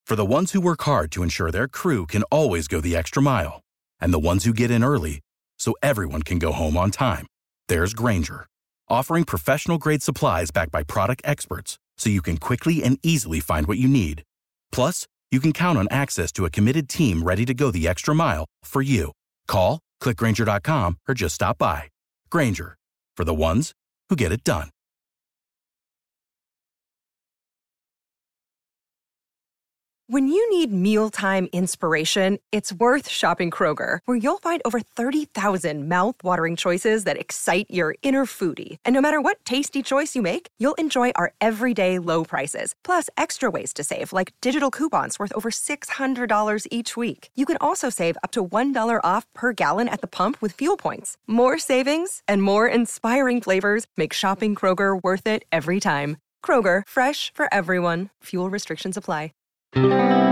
For the ones who work hard to ensure their crew can always go the extra mile, and the ones who get in early so everyone can go home on time, there's Grainger, offering professional-grade supplies backed by product experts so you can quickly and easily find what you need. Plus, you can count on access to a committed team ready to go the extra mile for you. Call, click Grainger.com, or just stop by. Grainger, for the ones who get it done. When you need mealtime inspiration, it's worth shopping Kroger, where you'll find over 30,000 mouth-watering choices that excite your inner foodie. And no matter what tasty choice you make, you'll enjoy our everyday low prices, plus extra ways to save, like digital coupons worth over $600 each week. You can also save up to $1 off per gallon at the pump with fuel points. More savings and more inspiring flavors make shopping Kroger worth it every time. Kroger, fresh for everyone. Fuel restrictions apply. Hi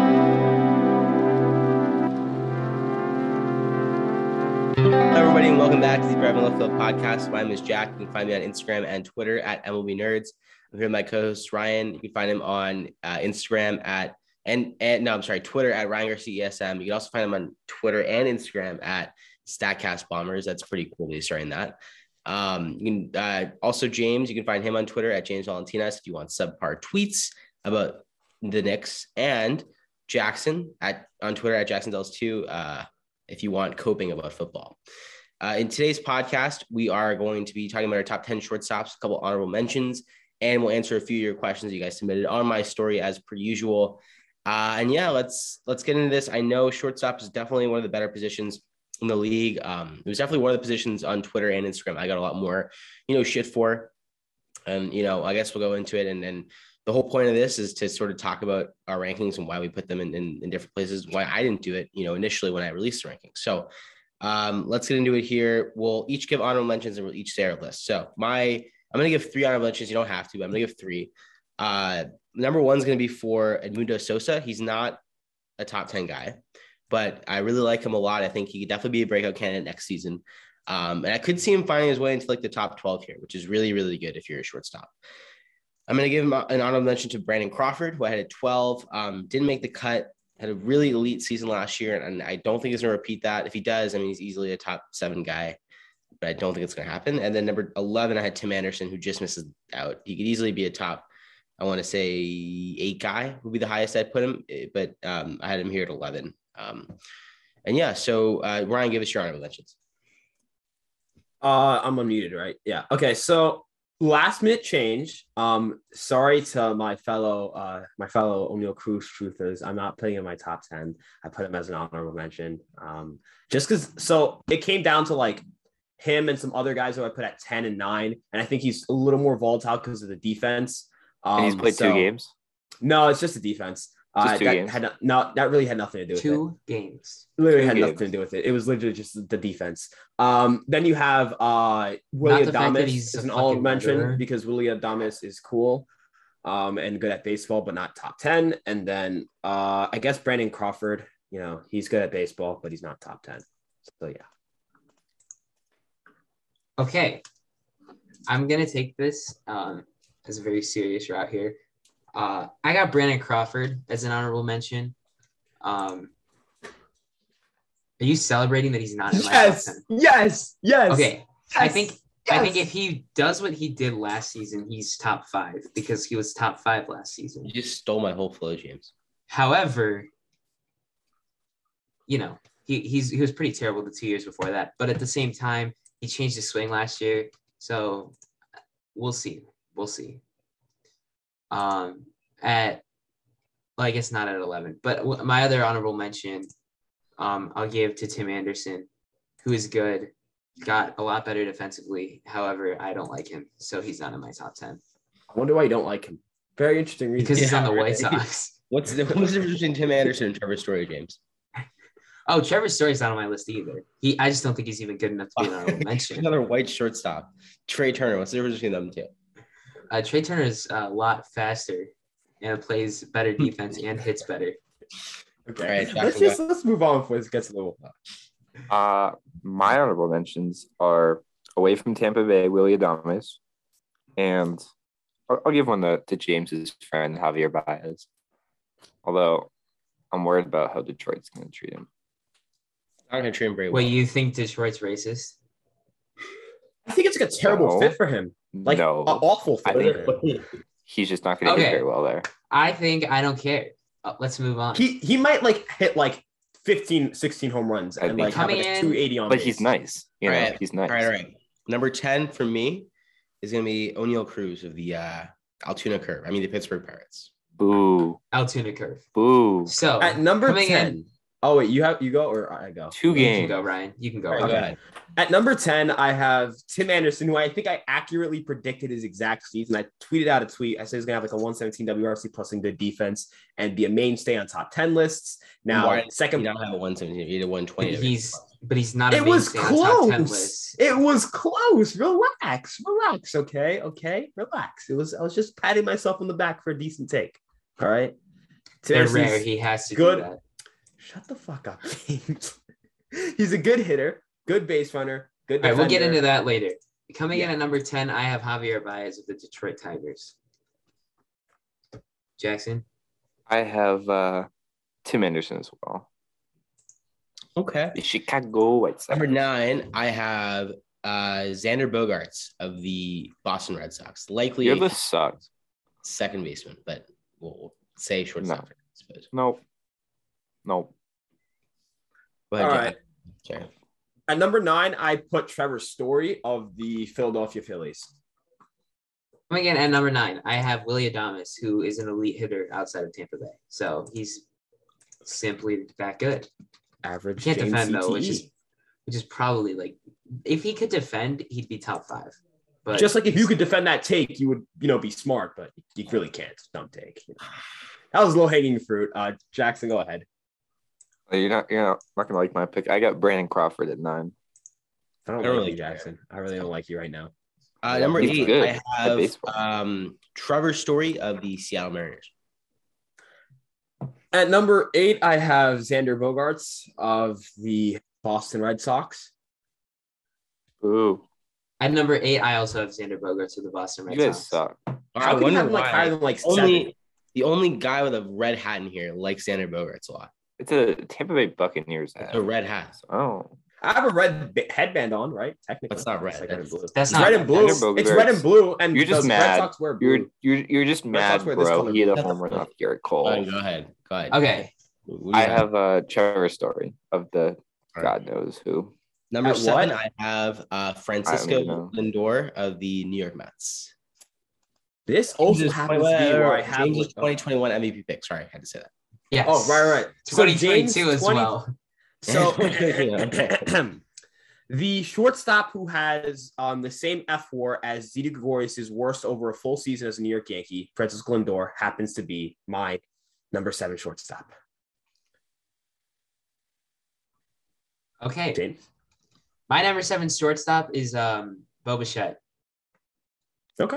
everybody, and welcome back to the Driving Left Field podcast. My name is Jack. You can find me on Instagram and Twitter at MLB Nerds. I'm here with my co-host Ryan. You can find him on Instagram Twitter at Ryan Garcia ESM. You can also find him on Twitter and Instagram at Statcast Bombers. That's pretty cool that he's starting that. You can also James. You can find him on Twitter at James Valentinas if you want subpar tweets about the Knicks, and Jackson on Twitter at JacksonDells2 if you want coping about football. In today's podcast, we are going to be talking about our top 10 shortstops, a couple honorable mentions, and we'll answer a few of your questions you guys submitted on my story as per usual. Let's get into this. I know shortstop is definitely one of the better positions in the league. It was definitely one of the positions on Twitter and Instagram I got a lot more, shit for. And, I guess we'll go into it. And the whole point of this is to sort of talk about our rankings and why we put them in different places, why I didn't do it, initially when I released the rankings. So let's get into it here. We'll each give honorable mentions and we'll each say our list. So I'm going to give 3 honorable mentions. You don't have to, but I'm going to give 3. Number 1 is going to be for Edmundo Sosa. He's not a top 10 guy, but I really like him a lot. I think he could definitely be a breakout candidate next season. And I could see him finding his way into like the top 12 here, which is really, really good if you're a shortstop. I'm going to give him an honorable mention to Brandon Crawford, who I had at 12, didn't make the cut, had a really elite season last year, and I don't think he's going to repeat that. If he does, he's easily a top 7 guy, but I don't think it's going to happen. And then number 11, I had Tim Anderson, who just misses out. He could easily be a top, I want to say 8 guy would be the highest I'd put him, but I had him here at 11. So Ryan, give us your honorable mentions. I'm unmuted, right? Yeah. Okay. So last minute change. Sorry to my fellow O'Neal Cruz truthers. I'm not putting in my top 10. I put him as an honorable mention. Just because. So it came down to like him and some other guys who I put at 10 and 9, and I think he's a little more volatile because of the defense. And he's played 2 games. No, it's just the defense. Just 2 games. That really had nothing to do with it. 2 games. Literally had nothing to do with it. It was literally just the defense. Then you have Willy Adames is an honorable mention because Willy Adames is cool and good at baseball, but not top 10. And then I guess Brandon Crawford, he's good at baseball, but he's not top 10. So yeah. Okay. I'm going to take this as a very serious route here. I got Brandon Crawford as an honorable mention. Are you celebrating that he's not in my top 10? Yes. Okay. Yes. I think if he does what he did last season, he's top 5 because he was top 5 last season. You just stole my whole flow, James. However, he was pretty terrible the 2 years before that. But at the same time, he changed his swing last year. So we'll see. I guess not at 11, but my other honorable mention, I'll give to Tim Anderson, who is good, got a lot better defensively. However, I don't like him, so he's not in my top 10. I wonder why you don't like him. Very interesting reason. Because he's on the White Sox. What's the difference between Tim Anderson and Trevor Story, James? Oh, Trevor Story's not on my list either. I just don't think he's even good enough to be an honorable mention. Another white shortstop. Trey Turner. What's the difference between them two? Trey Turner is a lot faster and plays better defense and hits better. Okay. All right, let's move on before this gets a little. My honorable mentions are away from Tampa Bay, Willy Adames, and I'll give one to James's friend Javier Baez. Although I'm worried about how Detroit's going to treat him. Not going to treat him very well. Wait, you think Detroit's racist? I think it's like a terrible fit for him. Like No. an awful fit. I think he's just not going to do very well there. I don't care. Let's move on. He might like hit like 15, 16 home runs and like have like a 280 on but base. he's nice. You know, Right. he's nice. All right. Number 10 for me is going to be O'Neal Cruz of the Altoona Curve. I mean, the Pittsburgh Pirates. Boo. Altoona Curve. Boo. So At number coming 10. in, Oh, wait, you go or I go? 2 you games. can go, Ryan. You can go. All right, Ryan. go ahead. At number 10, I have Tim Anderson, who I think I accurately predicted his exact season. I tweeted out a tweet. I said he's going to have like a 117 WRC plus some good defense and be a mainstay on top 10 lists. Now, second. You don't have a 117. You had a 120. But he's not a It was mainstay on top 10 close. list. It was close. Relax. Okay. Relax. I was just patting myself on the back for a decent take. All right. They're rare. He has to good. do that. Shut the fuck up, James. He's a good hitter, good base runner, good defender. All right, we'll get into that later. Coming in at number 10, I have Javier Baez of the Detroit Tigers. Jackson? I have Tim Anderson as well. Okay. The Chicago White Sox. Number 9, I have Xander Bogaerts of the Boston Red Sox. Likely You're a the sucks. second baseman, but we'll say shortstop. I suppose. Nope. Go ahead, All Jack. right. Sorry. At number 9, I put Trevor Story of the Philadelphia Phillies. Coming in at number 9, I have Willie Adames, who is an elite hitter outside of Tampa Bay. So he's simply that good. Average. Can't James defend though, CTE. which is probably like if he could defend, he'd be top 5. But Just like if you could defend that take, you would, be smart, but you really can't. It's a dumb take. That was low hanging fruit. Jackson, go ahead. You're not gonna like my pick. I got Brandon Crawford at 9. I don't really like you, Jackson. I really don't like you right now. Number He's 8, good I at have baseball. Trevor Story of the Seattle Mariners. At number 8, I have Xander Bogaerts of the Boston Red Sox. Ooh, at number 8, I also have Xander Bogaerts of the Boston Red you guys Sox. suck. How can you have him like higher than like 7? The only guy with a red hat in here likes Xander Bogaerts a lot. It's a Tampa Bay Buccaneers hat. It's a red hat. Oh, I have a red headband on, right? Technically, That's not red. It's like red and blue. That's It's not red and blue. Xander It's red and blue, and You're just the mad. Red Sox wear blue. you're just Red mad, Sox wear this bro. color He had a blue. home run off Garrett Cole. Go ahead. Okay. What do you I got? have Trevor Story of the All right. God knows who. Number At 7, what? I have I don't Francisco even know. Lindor of the New York Mets. This also happens to be where I have James's 2021 MVP pick. Sorry, I had to say that. Yes. Oh, right. So 2022 James, as well. So Yeah. the shortstop who has the same F4 as Zeta Gregorius' worst over a full season as a New York Yankee, Francisco Lindor, happens to be my number 7 shortstop. Okay. James? My number 7 shortstop is Bo Bichette Okay.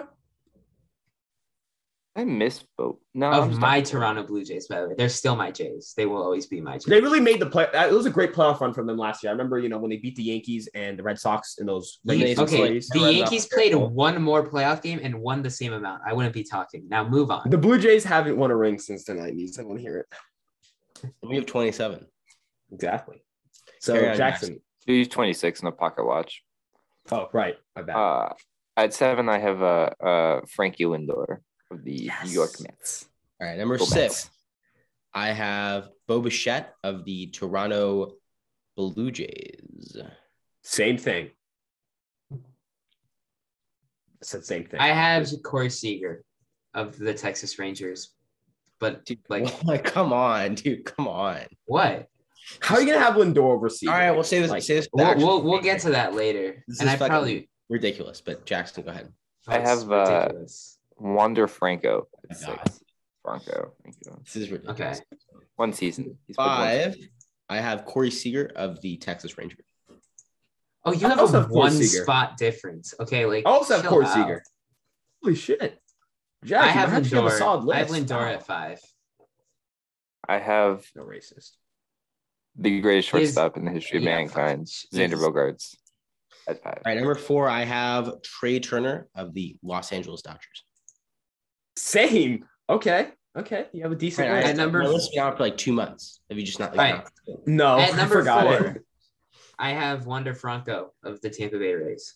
I miss Bo. No, I'm of just my not- Toronto Blue Jays, by the way. They're still my Jays. They will always be my Jays. They really made the play. It was a great playoff run from them last year. I remember, when they beat the Yankees and the Red Sox in those regular season Okay, series. the Yankees played one more playoff game and won the same amount. I wouldn't be talking. Now move on. The Blue Jays haven't won a ring since the 90s. I want to hear it. We have 27. Exactly. So, Carry on, Jackson. He's 26 in a pocket watch. Oh, right. My bad. At 7, I have Frankie Lindor of the New York Mets. All right, number Go 6, Mets. I have Bo Bichette of the Toronto Blue Jays. Same thing. I said same thing. I have Corey Seager of the Texas Rangers. But Dude, like come on, dude. Come on. what? How are you going to have Lindor over Seager? All right, we'll say this. Like, say this We'll get to that later. This And is I fucking probably ridiculous, but Jackson, go ahead. I it's have, ridiculous. Wander Franco at God. 6. Franco. Thank you. This is ridiculous. Okay. One season. He's played one 5, season. I have Corey Seager of the Texas Rangers. Oh, you I have also a have Corey one Seager. spot difference. Okay, like I also have chill Corey out. Seager. Holy shit. Jack, I you have actually have a solid Lindor. list. I have Lindor Wow. at 5. I have No racist. the greatest He is- shortstop in the history of yeah, mankind, fuck. Xander He's- Bogaerts at 5. All right, number 4, I have Trey Turner of the Los Angeles Dodgers. Same. Okay. Okay, you have a decent Right, list. At number- my list has been out for like 2 months. Have you just not? Right. No, At I number forgot 4, it. I have Wander Franco of the Tampa Bay Rays.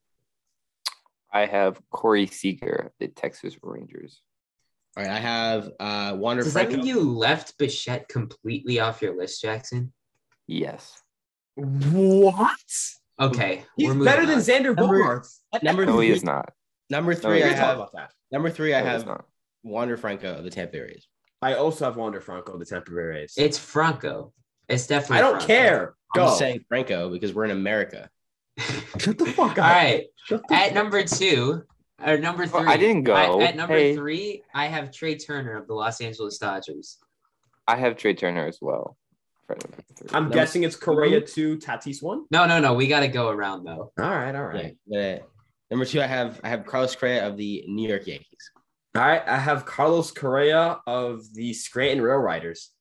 I have Corey Seager of the Texas Rangers. All right, I have Wander Does that Franco. mean you left Bichette completely off your list, Jackson? Yes. What? Okay, He's we're moving better than on. Xander Bogaerts. Number No, he three- is not. Number No, three, he I is Talk have about that. number three. I No, he is have not. Wander Franco of the Tampa Bay Rays. I also have Wander Franco, the Tampa Bay Rays. It's Franco. It's definitely. I don't Franco. care. I'm Go. just saying Franco because we're in America. Shut the fuck up. All right. Shut the At fuck number up. 2, or number 3. Oh, I didn't go. At number Hey. 3, I have Trey Turner of the Los Angeles Dodgers. I have Trey Turner as well. For number 3. I'm Number guessing it's Correa 2, Tatis 1. No. We got to go around though. All right. Yeah. Number 2, I have Carlos Correa of the New York Yankees. All right. I have Carlos Correa of the Scranton Rail Riders.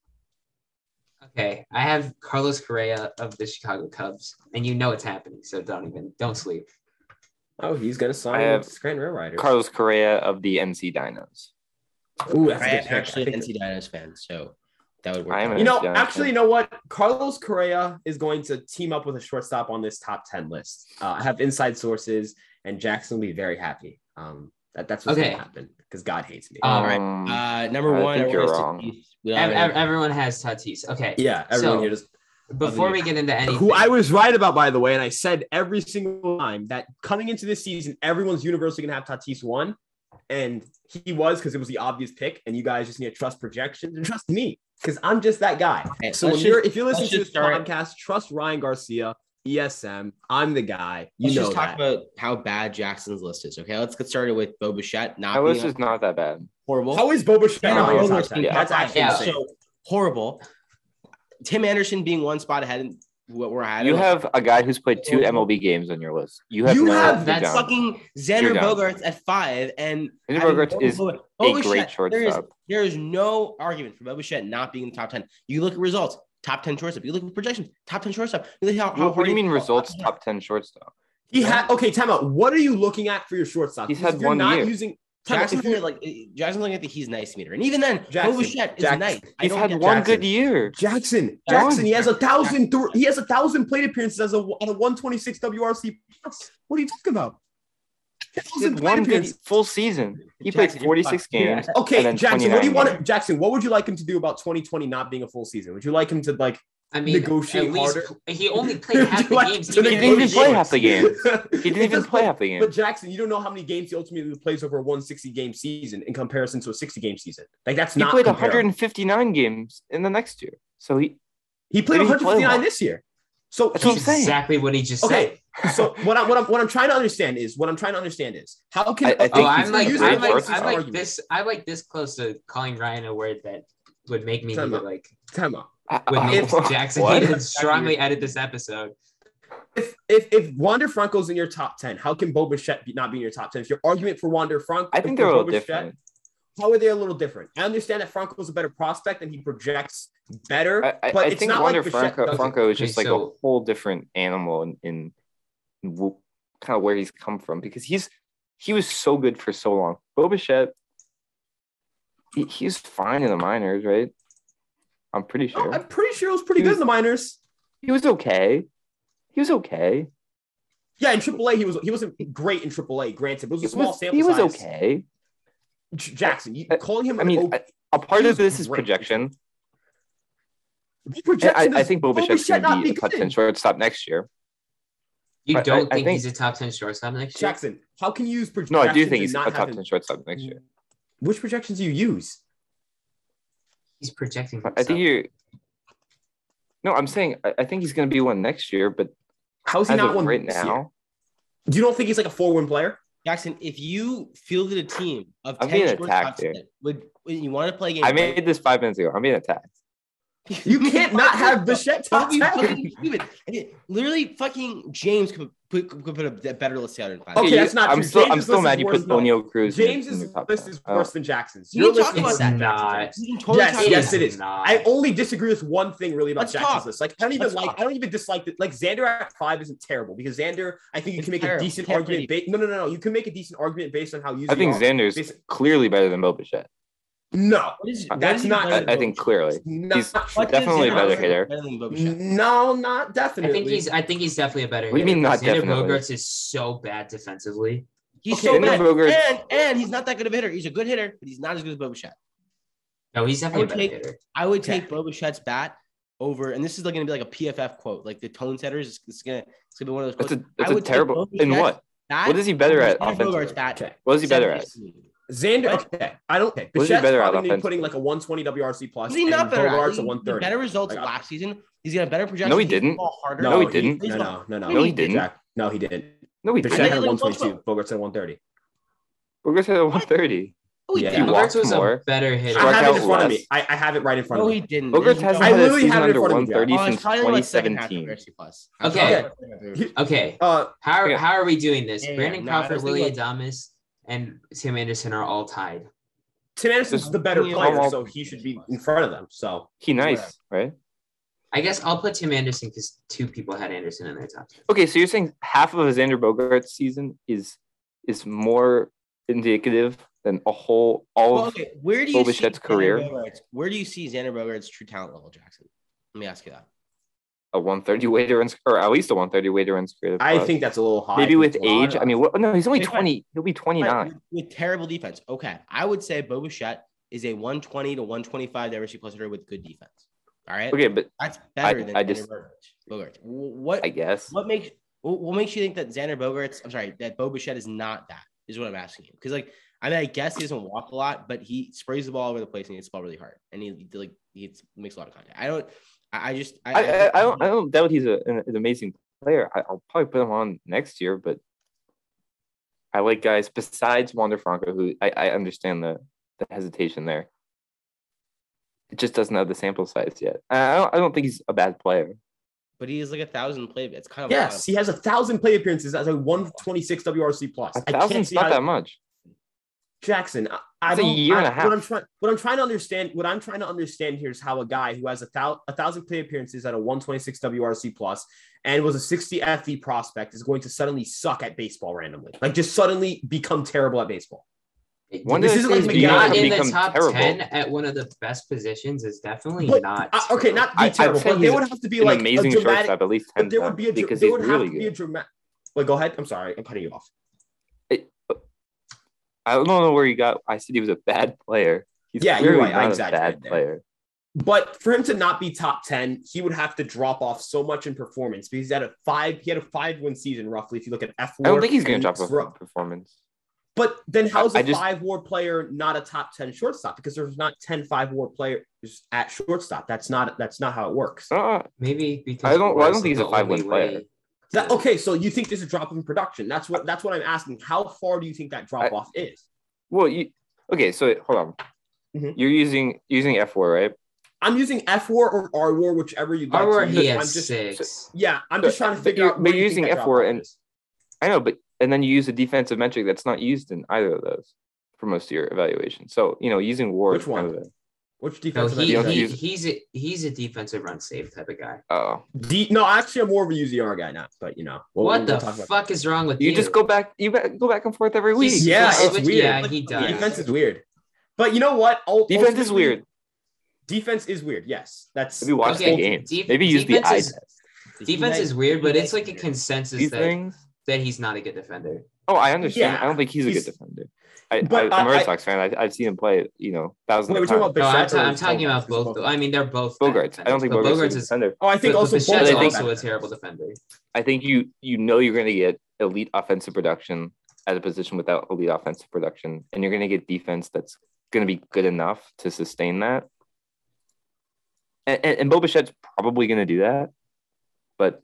Okay, I have Carlos Correa of the Chicago Cubs, and you know it's happening, so don't sleep. Oh, he's gonna I sign have with the Scranton Rail Riders. Carlos Correa of the NC Dinos. Ooh, that's I a good am pick. actually I an think- NC Dinos fan, so that would work. I am out. an You know, Yeah, actually, okay. you know what? Carlos Correa is going to team up with a shortstop on this top 10 list. I have inside sources, and Jackson will be very happy. That's what's Okay. going to happen because God hates me. All right. Number I 1, think you're everyone has wrong. Tatis. We all know. Everyone has Tatis. Okay, Yeah, everyone so- here just. before we get into anything, Who I was right about, by the way, and I said every single time that coming into this season, everyone's universally going to have Tatis 1, and he was because it was the obvious pick, and you guys just need to trust projections and trust me because I'm just that guy. Hey, So let's when just- if you're listening let's to just this start- podcast, trust Ryan Garcia, ESM. I'm the guy. You Let's know just talk that. about how bad Jackson's list is. Okay, let's get started with Bo Bichette not My being list is not that bad. horrible. How is Boba Fett Xander not in your Bogaerts top 10? being That's top actually five, insane. so horrible. Tim Anderson being one spot ahead in what we're at. You have a guy who's played 2 MLB games on your list. You have that's John. fucking Xander You're down. Bogaerts at 5, and Xander having Bogaerts is Bo a great Bichette, shortstop. There is no argument for Bo Bichette not being in the top 10. You look at results, top 10 shortstop. You look at projections, top 10 shortstop. You look at how What do hard you mean he- results top 10 shortstop? He had okay. Time out. What are you looking at for your shortstop? He's Because had if you're one not year. using. Time out, Jackson's if you're- looking at the he's nice meter, and even then, Jackson, Bo Bichette is Jackson, nice. I He's don't had get one Jackson. good year. Jackson, One. he has 1,000. He has 1,000 plate appearances as a 126 WRC plus. What are you talking about? He 1,000 had plate one good appearances. full season. He Jackson, played 46 you're games. fucked. Okay, and then Jackson, what do you 29 want? Jackson, what would you like him to do about 2020 not being a full season? Would you like him to like? I mean, negotiate at least harder. he only played half the Like, games. to He didn't even play half the games. He didn't even play half the game. But Jackson, you don't know how many games he ultimately plays over a 160 game season in comparison to a 60 game season. Like that's He not. played comparable. 159 games in the next year. So He played Maybe he played 159 more. this year. So That's what I'm That's saying. exactly what he just said. okay. So what I'm trying to understand is how can I think Oh, he's I'm like, using I'm it like, versus I'm like argument. this. I like this close to calling Ryan a word that would make me Time need to out. like Time out. would make If- Jackson What? need to strongly edit this episode. If Wander Franco's in your top 10, how can Bo Bichette not be in your top 10? If your argument for Wander Franco, I think for they're a little Bo Bichette, different. How are they a little different? I understand that Franco's a better prospect and he projects better, I but it's think not Wander like Bichette doesn't. Franco is Okay, just like so- a whole different animal in kind of where he's come from because he was so good for so long. Bo Bichette, he's fine in the minors, right? I'm pretty sure. I'm pretty sure it was pretty He good was- in the minors. He was okay. He was okay. Yeah, in AAA, he wasn't great in AAA. Granted, it was a small sample He was size. okay. Jackson, calling him. I mean, a part he of was this is great. projection. projection I does think Bo Bo Bichette's Bichette going not to be a be top good 10 in? shortstop next year. You But don't I think think- he's a top 10 shortstop next year? Jackson, how can you use projections? No, I do think and he's not a top have 10 shortstop next year. Which projections do you use? He's projecting. I think you're. No, I'm saying I think he's going to be one next year, but How is he as not of one right this year? now, You don't think he's like a 4-win player? Jackson, if you fielded a team of I'm 10 being attacked shortstops here. that would you want to play a game? I made this 5 minutes ago. I'm being attacked. You can't not have Bichette top Don't be 10. fucking stupid. Literally, fucking James could put a better list together in 5 Okay, minutes. that's not I'm true. still James's still list mad is you worse put than- O'Neill Cruz in James's your top list 10. is worse than Jackson's. You Your can list talk is about It's that. not. You can totally Yes, talk about yes, that. it is. Not. I only disagree with one thing really about Let's Jackson's talk. list. Like I don't even Let's like. talk. I don't even dislike it. Like Xander at 5 isn't terrible because Xander, I think you It's can make terrible. a decent Can't argument. No. You can make a decent argument based on how useful. I think Xander's Basi- clearly better than Bo Bichette. No, What is, that's not. I think clearly he's What definitely a does better Xander hitter. better than Bobichet? No, not definitely. I think he's definitely a better What do you hitter. mean not Xander definitely? Bogaerts is so bad defensively. He's Okay, so Xander bad, Bogaerts- and he's not that good of a hitter. He's a good hitter, but he's not as good as Bobichet. No, he's definitely a better take- hitter. I would take Bobichet's bat over, and this is going to be like a PFF quote, like the tone setters. It's gonna be one of those quotes. It's I a would take terrible. In Bobichet's what? bat What is he better over at Xander offensively? Bogaerts' bat. Okay. What is he better at? Xander, What? okay. I don't think Was he Bichette's better at probably gonna be offense? putting like a 120 WRC plus. Is he not and better? Bogaerts He a had 130. better results Like, last season. He's got a better projection. No, he He's didn't. ball harder. No, he didn't. No, he didn't. Jack, no, he didn't. No, he Bichette didn't. had like 122. Bogaerts had 130. Bogaerts had a 130. No, he Yeah. He didn't. walked Bogaerts was more. a better hitter. Struck I have out it in front of less. me. I have it right in front No, of he me. didn't. Bogaerts There's hasn't no- I had a literally season have it in under front of me, 130 Oh, it's since probably like second half of 2017. WRC plus. Okay. Okay. How Okay. are we doing this? Yeah, Brandon no, I Crawford, was Willie thinking Adames, and Tim Anderson are all tied. Tim Anderson's the better Yeah. player, so he should be in front of them. So He nice, right? I guess I'll put Tim Anderson because two people had Anderson in their top 10. Okay, so you're saying half of a Xander Bogaerts season is more indicative than all Well, of okay, where do you see Bobichette's career. Where do you see Xander Bogaerts' true talent level, Jackson? Let me ask you that. a 130 way to run, or at least a 130 way to run creative. I think that's a little high. maybe with It's a lot. age. I mean, no, he's only Okay, fine. 20. He'll be 29. Right, with terrible defense. Okay, I would say Bobichette is a 120 to 125 WRC plus hitter with good defense. All right. Okay, but That's better than I Xander just- Bogaerts. What I guess what makes you think that Xander Bogaerts? I'm sorry, that Bobichette is not that? Is what I'm asking you. Because I mean, I guess he doesn't walk a lot, but he sprays the ball all over the place and he hits the ball really hard, and he makes a lot of contact. I don't doubt he's an amazing player. I'll probably put him on next year, but I like guys besides Wander Franco, who I understand the hesitation there. It just doesn't have the sample size yet. I don't think he's a bad player. But he has like 1,000 play. It's kind of Yes, he has 1,000 play appearances as a 126 WRC plus. I can't 1,000's see not how that much. Jackson. I It's a don't. year and a half. What I'm trying to understand here is how a guy who has 1,000 play appearances at a 126 WRC plus and was a 60 FV prospect is going to suddenly suck at baseball randomly, like just suddenly become terrible at baseball. When This did isn't like things McGavin Not in the become top terrible? 10 at one of the best positions is definitely But, not. okay, not be I'd terrible, say but there he's would have to be An like amazing a dramatic. shortstop, at least 10 But there would be a because there he's would really have to be a good. dramatic. Wait, go ahead. I'm sorry, I'm cutting you off. I don't know where he got. I said he was a bad player. He's Yeah, you're clearly right. I not a exaggerated bad there. player. But for him to not be top 10, he would have to drop off so much in performance because he had a 5-win season roughly. If you look at F4, I don't think he's going to drop off performance. But then how's a I just- 5-WAR player not a top 10 shortstop? Because there's not 10 5-WAR players at shortstop. That's not how it works. Maybe because I don't Boras think he's is a the 5-win only player. way- Okay, so you think there's a drop in production? That's what I'm asking. How far do you think that drop off is? Well, okay. So hold on. Mhm. You're using F4, right? I'm using F-WAR or R-WAR, whichever you'd like Or to he use. has I'm just, 6. yeah, I'm just trying to But figure you're- out. but where you you're think using that F4 drop-off and- is. I know, but and then you use a defensive metric that's not used in either of those for most of your evaluation. So using WAR. Which is kind one? of Which No, defensive You don't end? use- he's a defensive run safe type of guy. No, actually, I'm more of a UZR guy now. But What the we'll talk about fuck is wrong with you you? just go back. You go back and forth every week. Yeah, it's Which- weird. Yeah, he does. Defense is weird. But you know what? Defense is Ultimately, weird. Defense is weird. Yes, that's Maybe watch Okay, the games. def- Maybe use the defense eye is- test. Defense is weird, but it's like a consensus These that, things. that he's not a good defender. Oh, I understand. Yeah, I don't think he's a he's- good defender. I'm But a Red I- Sox fan. I've seen him play. Thousands Wait, we're of talking times. about No, Bichette or I'm talking Bogaerts? about both. I mean, they're both bad Bogaerts. I don't think defenders, but Bogaerts is a is. defender. Oh, I think But also Bichette's I think- also a terrible defender. I think you're going to get elite offensive production at a position without elite offensive production, and you're going to get defense that's going to be good enough to sustain that. And Bobichette's probably going to do that, but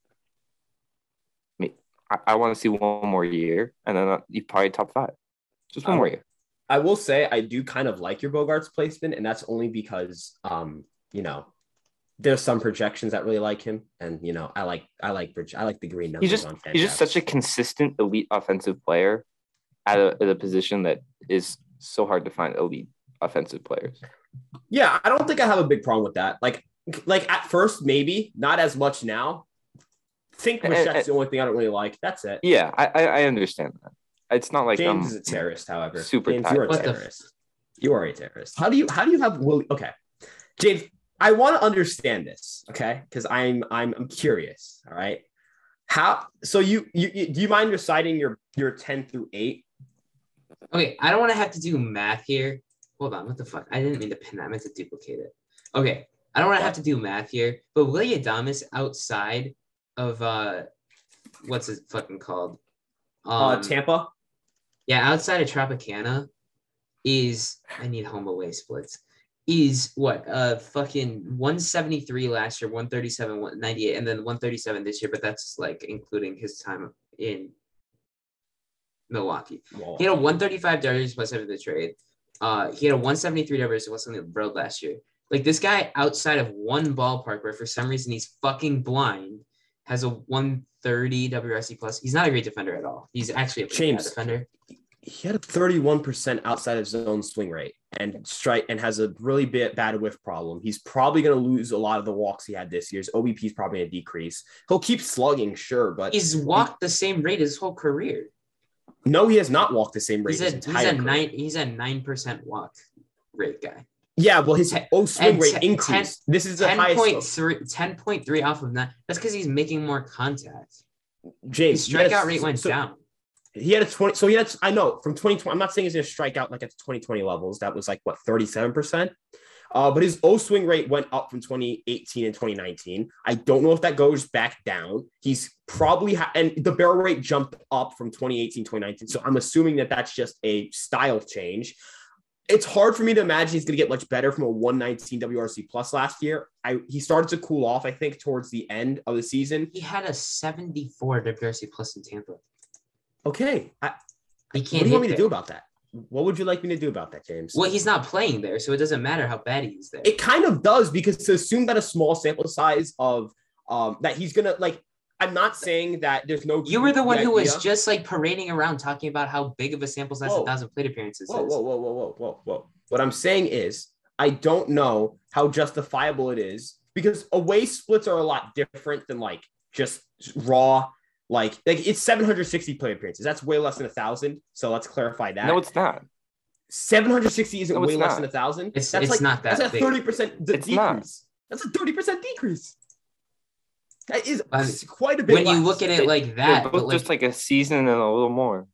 I want to see one more year, and then you probably top 5. Just one more year. I will say I do kind of like your Bogarts placement, and that's only because there's some projections that really like him, and I like the green numbers He's on just such a consistent elite offensive player at a position that is so hard to find elite offensive players. Yeah, I don't think I have a big problem with that. Like at first, maybe not as much now. Think Bichette's the only thing I don't really like. That's it. Yeah, I understand that. It's not like James is a terrorist, however. super James, tight. you're a What the terrorist. You are a terrorist. How do you have Willie? Okay, James, I want to understand this, okay? Because I'm curious. All right. How? So you do you mind reciting your 10 through 8? Okay, I don't want to have to do math here. Hold on, what the fuck? I didn't mean to pin that. I meant to duplicate it. Okay, I don't want to have to do math here, but Willie Adames outside of what's it fucking called? Tampa. Yeah, outside of Tropicana is I need home away splits. Is what fucking 173 last year, 137, 198, and then 137 this year, but that's like including his time in Milwaukee. Whoa. He had a 135 WRC+ over the trade. He had a 173 WRC+ on the road last year. Like this guy outside of one ballpark where for some reason he's fucking blind has a 130 WRC+. He's not a great defender at all. He's actually a pretty bad defender. He had a 31% outside of zone swing rate and has a really bad whiff problem. He's probably going to lose a lot of the walks he had this year. His OBP is probably going to decrease. He'll keep slugging, sure, but he's walked the same rate his whole career. No, he has not walked the same rate. He's a 9% walk rate guy. Yeah, well, his swing rate increased. This is the highest. 10.3 off of that. That's because he's making more contact. James, his strikeout rate went down. He had a 20. So he had, I know from 2020. I'm not saying he's going to strike out like at the 2020 levels. That was like what 37%. But his swing rate went up from 2018 and 2019. I don't know if that goes back down. He's probably and the barrel rate jumped up from 2018, 2019. So I'm assuming that that's just a style change. It's hard for me to imagine he's going to get much better from a 119 WRC+ last year. He started to cool off, I think, towards the end of the season. He had a 74 WRC+ in Tampa. Okay. What do you want me to do about that? What would you like me to do about that, James? Well, he's not playing there, so it doesn't matter how bad he's there. It kind of does, because to assume that a small sample size of that he's going to like, I'm not saying that there's no. You were the one who was just like parading around talking about how big of a sample size 1,000 plate appearances is. Whoa. What I'm saying is, I don't know how justifiable it is, because away splits are a lot different than like just raw. Like it's 760 plate appearances. That's way less than 1,000. So let's clarify that. No, it's not. 760 isn't way less than 1,000. It's like, not that. That's a 30% decrease. Not. That's a 30% decrease. That is quite a bit. When you look at it like that, but just like a season and a little more.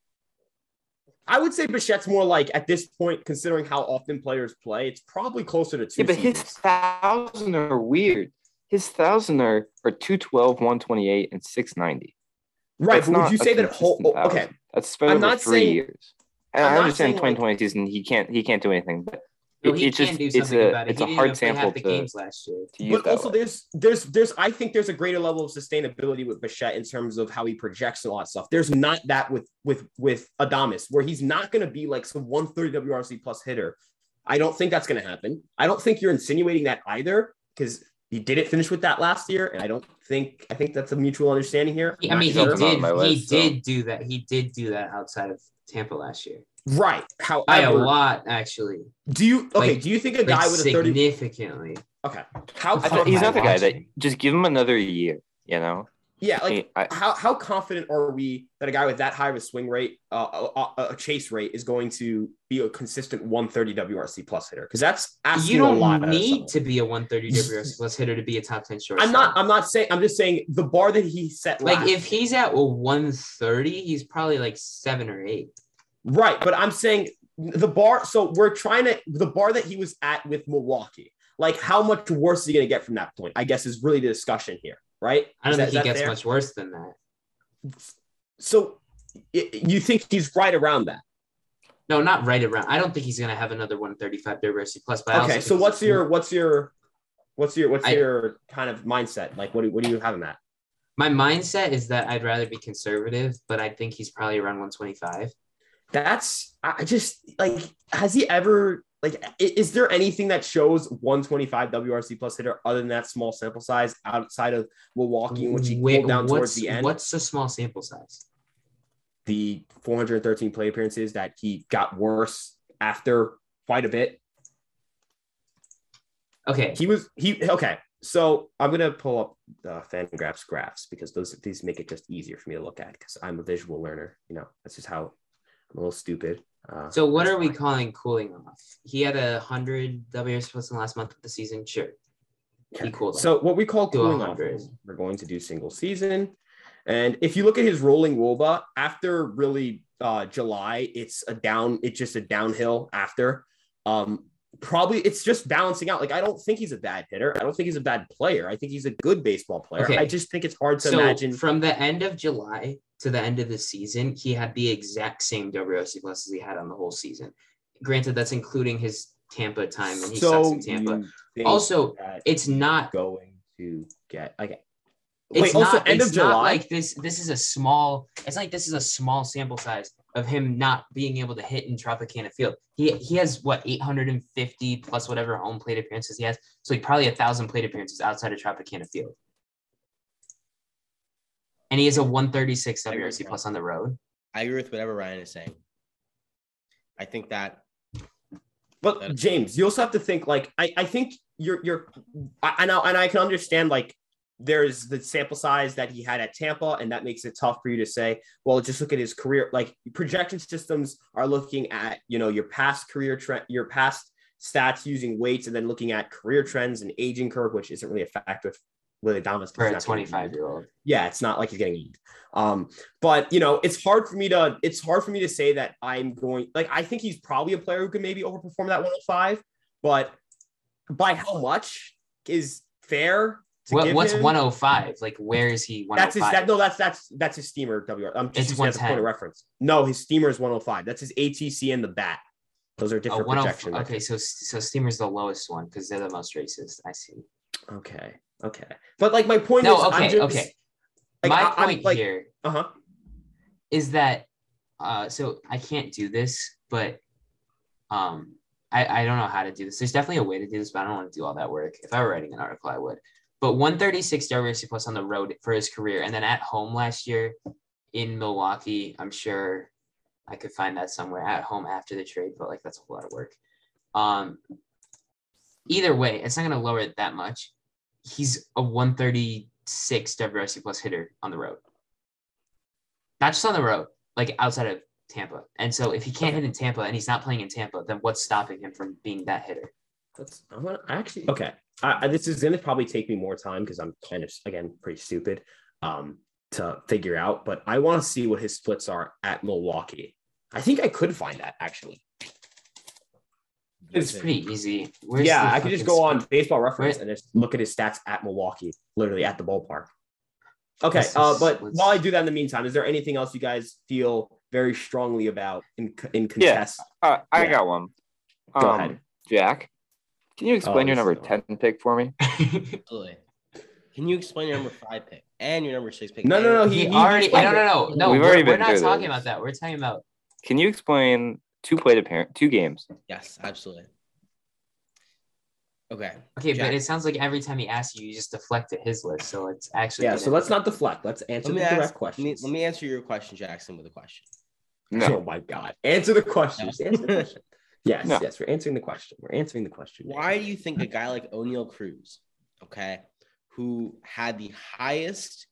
I would say Bichette's more like, at this point, considering how often players play, it's probably closer to 2 Yeah, but seasons. his 1,000 are weird. His 1,000 are 212, 128, and 690. Right, That's but would you say that okay? That's spread over 3 years. And I understand 2020 season he can't do anything, but it's a hard sample to games last year. But also there's I think there's a greater level of sustainability with Bichette in terms of how he projects a lot of stuff. There's not that with Adames, where he's not going to be like some 130 WRC+ hitter. I don't think that's going to happen. I don't think you're insinuating that either, because he didn't finish with that last year, and I think that's a mutual understanding here. He did do that. He did do that outside of Tampa last year. Right. However, by a lot, actually. Do you think a guy with a 30 significantly? Okay. He's not the guy that just give him another year, you know? Yeah, like how confident are we that a guy with that high of a swing rate, a chase rate, is going to be a consistent 130 WRC+ hitter? Because that's asking a lot. You don't need to be a 130 WRC+ hitter to be a top 10 shortstop. I'm not saying. I'm just saying the bar that he set. Like if he's at 130, he's probably like 7 or 8. Right, but I'm saying the bar. So the bar that he was at with Milwaukee. Like, how much worse is he going to get from that point? I guess is really the discussion here. Right? I don't think he gets much worse than that. So you think he's right around that? No, not right around. I don't think he's going to have another 135 WRC+. But okay, so what's your kind of mindset? Like, what do you have in that? My mindset is that I'd rather be conservative, but I think he's probably around 125. I just like, has he ever? Like, is there anything that shows 125 WRC+ hitter other than that small sample size outside of Milwaukee, in which he cooled down towards the end? What's the small sample size? The 413 play appearances that he got worse after quite a bit. Okay. Okay. So I'm going to pull up the Fangraphs graphs, because these make it just easier for me to look at, because I'm a visual learner. You know, that's just how I'm a little stupid. So what are we calling cooling off? He had 100 WRC plus in the last month of the season. Sure. He cooled off. So what we call To cooling off 100. is we're going to do single season. And if you look at his rolling WOBA, after really July, it's just a downhill after. Probably it's just balancing out. Like, I don't think he's a bad hitter. I don't think he's a bad player. I think he's a good baseball player. Okay. I just think it's hard to So imagine. from the end of July to the end of the season, he had the exact same WRC plus as he had on the whole season. Granted, that's including his Tampa time, and he sucks in Tampa. Also, it's not going to get okay. It's Wait, also not, end it's of not July. like this. This is a small. It's like this is a small sample size of him not being able to hit in Tropicana Field. He has what 850 plus whatever home plate appearances he has. So like probably 1,000 plate appearances outside of Tropicana Field. And he has a 136 WRC plus on the road. I agree with whatever Ryan is saying. I think that. But James, you also have to think like I think I know, and I can understand like there's the sample size that he had at Tampa, and that makes it tough for you to say, well, just look at his career. Like projection systems are looking at, your past career trend, your past stats using weights, and then looking at career trends and aging curve, which isn't really a factor with Willie Adames. For a 25-year-old. Yeah, it's not like he's getting old. But it's hard for me to say that I'm going, like, I think he's probably a player who could maybe overperform that 105, but by how much is fair? What's 105? Like, where is he? 105? That's his steamer WR. I'm just It's using it as a point of reference. No, his steamer is 105. That's his ATC and the bat. Those are different projections. Okay, so steamer's the lowest one because they're the most racist. I see. Okay. But like my point is, okay. Like, my point here Uh-huh. is that so I can't do this, but I don't know how to do this. There's definitely a way to do this, but I don't want to do all that work. If I were writing an article, I would. But 136 WRC plus on the road for his career, and then at home last year in Milwaukee, I'm sure I could find that somewhere at home after the trade, but like that's a whole lot of work. Either way, it's not going to lower it that much. He's a 136 WRC plus hitter on the road. Not just on the road, like outside of Tampa. And so if he can't hit in Tampa and he's not playing in Tampa, then what's stopping him from being that hitter? Okay. This is going to probably take me more time because I'm kind of, again, pretty stupid to figure out, but I want to see what his splits are at Milwaukee. I think I could find that actually. It's pretty easy. I could just go on Baseball Reference and just look at his stats at Milwaukee, literally at the ballpark. Okay, but while I do that in the meantime, is there anything else you guys feel very strongly about in contest? Yeah, I got one. Go ahead. Jack, can you explain your number 10 pick for me? Absolutely. Can you explain your number 5 pick and your number 6 pick? No. No. We're not talking about that. We're talking about. Can you explain two games? Yes, absolutely. Okay, Jack. But it sounds like every time he asks you, you just deflect to his list. So it's actually so let's not deflect. Let's answer the direct question. Let me answer your question, Jackson, with a question. No. Oh my God! Answer the question. Answer the question. Yes. We're answering the question. Why do you think a guy like O'Neal Cruz, okay, who had the highest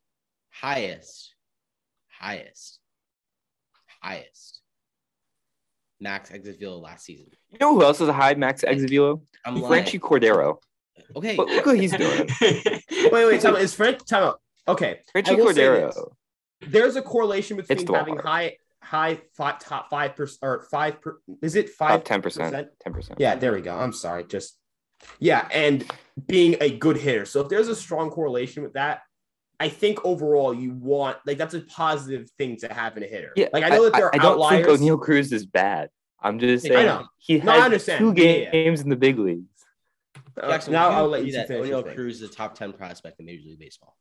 max exit velo last season? You know who else has a high max exit velo? Frenchy Cordero. Okay, but look what he's doing. Wait, time out. Okay, Frenchy Cordero. There's a correlation between having top 5% or 5%. Is it 5? 10%. 10%. Yeah, there we go. I'm sorry. And being a good hitter. So if there's a strong correlation with that, I think overall you want that's a positive thing to have in a hitter. Yeah, I know that there are outliers. I don't think O'Neal Cruz is bad. I'm just saying he has 2 games in the big leagues. Jackson, now I'll let you that O'Neal Cruz is the top 10 prospect in Major League Baseball.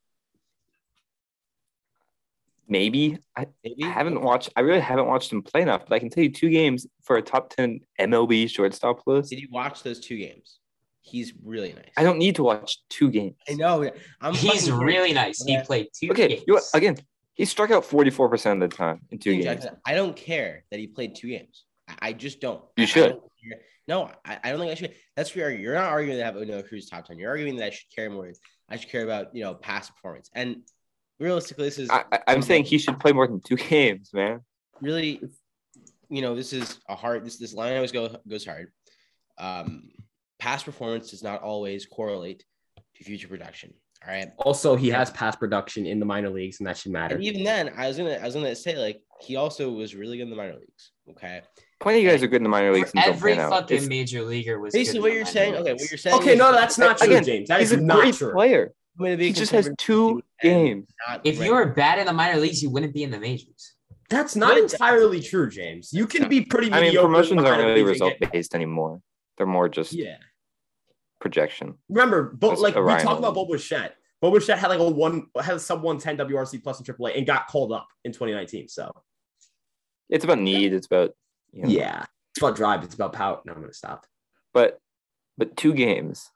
Maybe. I really haven't watched him play enough, but I can tell you 2 games for a top 10 MLB shortstop list. Did you watch those 2 games? He's really nice. I don't need to watch 2 games. I know. He's really nice. He played 2 games. Again, he struck out 44% of the time in 2 games. Jackson, I don't care that he played 2 games. I just don't. You should. I don't think I should. That's where you're not arguing to have O'Neal Cruz top 10. You're arguing that I should care more. I should care about past performance. And realistically, this is. I'm saying he should play more than 2 games, man. Really, this is a hard. This line always goes hard. Past performance does not always correlate to future production. All right. Also, he has past production in the minor leagues, and that should matter. And even then, I was gonna say, like, he also was really good in the minor leagues. Okay. Plenty of you guys are good in the minor leagues. Every fucking major leaguer was basically what you're saying. Okay, what you're saying. Okay, no, that's not true, James. That he's is a not great true. player. He just has 2 games. If you were bad in the minor leagues, you wouldn't be in the majors. That's not entirely true, James. You can be pretty mediocre. Promotions aren't really result-based anymore. They're more just projection. Remember, we talked about Bo Bichette. Bo Bichette had a sub 110 WRC plus in AAA and got called up in 2019. So it's about need. It's about it's about drive. It's about power. No, I'm gonna stop. But 2 games.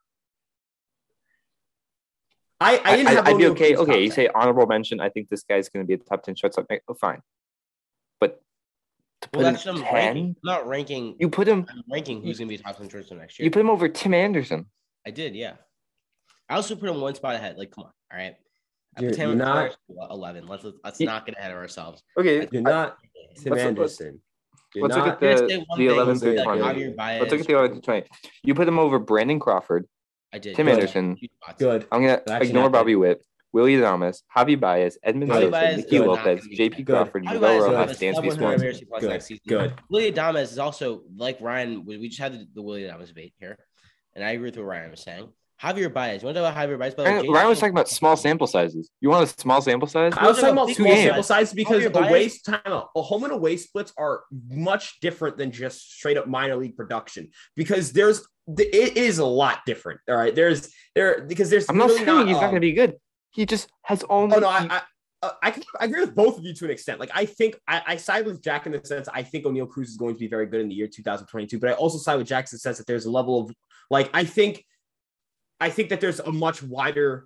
I'd be okay. Okay, you say honorable mention. I think this guy's going to be a top 10 shortstop. Oh, fine. But to put him 10, I'm not ranking. You put him. I'm ranking who's going to be top 10 shortstop next year. You put him over Tim Anderson. I did, yeah. I also put him 1 spot ahead. Like, come on, all right. You're not 11. Let's not get ahead of ourselves. Okay, you're not Tim Anderson. Let's look at the 11 through 20. Let's look at the 11 through 20. You put him over Brandon Crawford. I did. Tim Anderson. Good. I'm going to ignore Bobby Witt, Willie Adames, Javi Baez, Edmund Sosa, Nicky Lopez, JP Crawford, Miguel Rojas, Dansby Swanson. Good. Willie Adames is also, like Ryan, we just had the Willie Adames debate here, and I agree with what Ryan was saying. Javier Baez. You want to talk about Javier Baez? Ryan was talking about small sample sizes. You want a small sample size? I was talking about small sample sizes because a home and away splits are much different than just straight up minor league production because it is a lot different. All right. I'm not saying he's not going to be good. He just has only. Oh, no, I agree with both of you to an extent. Like, I think I side with Jack in the sense I think O'Neal Cruz is going to be very good in the year 2022, but I also side with Jack in the sense that there's a level of like I think that there's a much wider.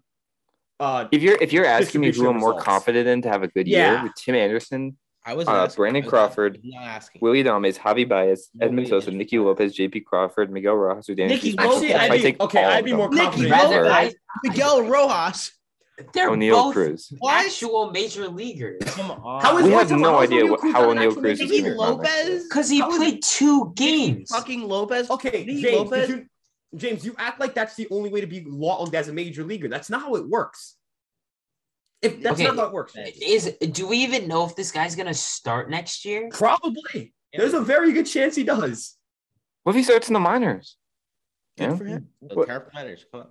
If you're asking me who I'm more confident in to have a good year with Tim Anderson, Brandon Crawford, Willie Adames, Javi Baez, Edmund Sosa, Nicky Lopez, JP Crawford, Miguel Rojas, Nicky Lopez. I'd be more confident. Miguel Rojas. They're O'Neal both Cruz. Actual major leaguers. Come on. We have no idea how O'Neal Cruz is. Nicky Lopez? Because he played 2 games. Fucking Lopez. Okay, James, you act like that's the only way to be logged as a major leaguer. That's not how it works. Not how it works. Do we even know if this guy's going to start next year? Probably. Yeah. There's a very good chance he does. What if he starts in the minors? Good for him. The minors. Come on.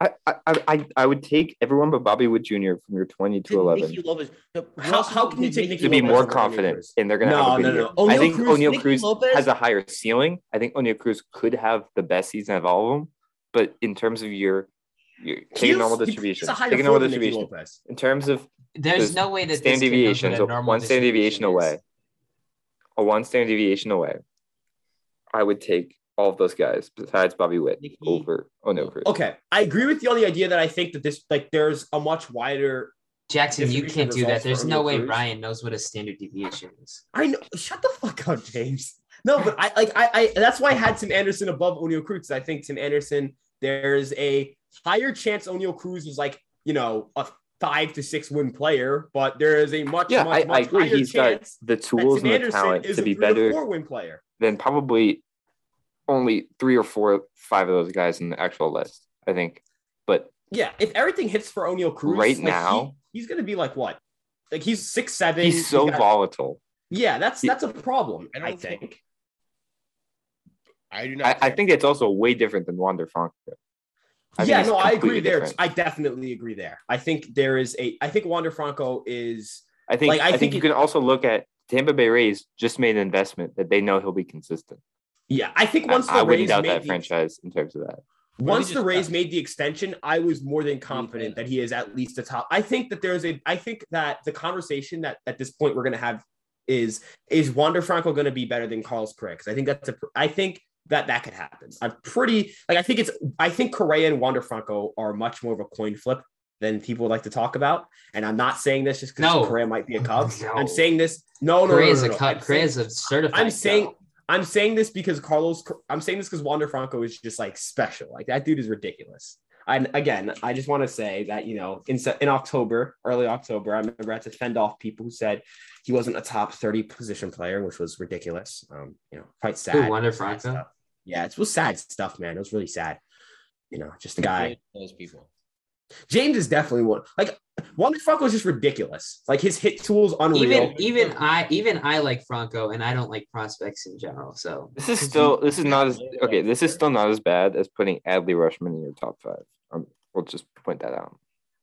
I would take everyone but Bobby Witt Jr. from your 20 to 11. How can you take Nicky to be more confident and they're going to have a good year? I think O'Neal Cruz has a higher ceiling. I think O'Neal Cruz could have the best season of all of them. But in terms of your take a normal distribution. In terms of there's no way that standard deviations, one standard deviation away. A 1 standard deviation away. I would take all of those guys besides Bobby Witt over O'Neal Cruz. Okay, I agree with you on the idea that I think that there's a much wider. Jackson, you can't do that. There's no way Ryan knows what a standard deviation is. I know. Shut the fuck up, James. No, but I that's why I had Tim Anderson above O'Neal Cruz. I think Tim Anderson, there's a higher chance O'Neal Cruz is like, a 5 to 6 win player, but there is a much I agree. higher He's chance got the tools and the talent to be better 4 win player than probably only 3 or 4, 5 of those guys in the actual list, I think. But yeah, if everything hits for O'Neal Cruz now, he's going to be like what? Like he's 6'7". He's so volatile. Yeah, that's a problem. I think. I do not. I think it's also way different than Wander Franco. I agree there. I definitely agree there. I think there is I think Wander Franco is. I think you can also look at Tampa Bay Rays just made an investment that they know he'll be consistent. Yeah, I think once I wouldn't doubt that franchise in terms of that. Once the Rays made the extension, I was more than confident that he is at least a top. I think that that the conversation that at this point we're going to have is Wander Franco going to be better than Carlos Correa? Because I think that could happen. I think Correa and Wander Franco are much more of a coin flip than people like to talk about. And I'm not saying this just because Correa might be a Cub. No. I'm saying this. Correa's a cut. Correa's a certified. I'm saying this because Wander Franco is just like special. Like that dude is ridiculous. I just want to say that, in October, early October, I remember I had to fend off people who said he wasn't a top 30 position player, which was ridiculous. Quite sad. Wander Sad Franco? stuff. Yeah, it was sad stuff, man. It was really sad. Just a guy. Those people. James is definitely one. Like, Wander Franco is just ridiculous. Like, his hit tool is unreal. Even I like Franco, and I don't like prospects in general. So this is still not as bad as putting Adley Rushman in your top 5. We'll just point that out.